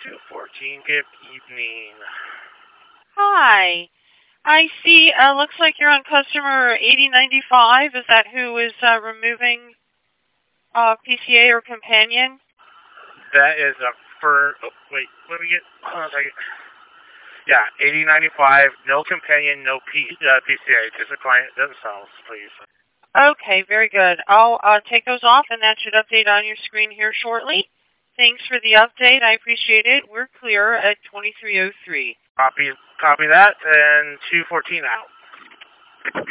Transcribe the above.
214, good evening. Hi. I see, looks like you're on customer 8095. Is that who is removing PCA or companion? That is a wait, let me get, hold on a second. Yeah, 8095, no companion, no PCA, just a client themselves, please. Okay, very good. I'll take those off, and that should update on your screen here shortly. Thanks for the update. I appreciate it. We're clear at 2303. Copy that, and 214 out.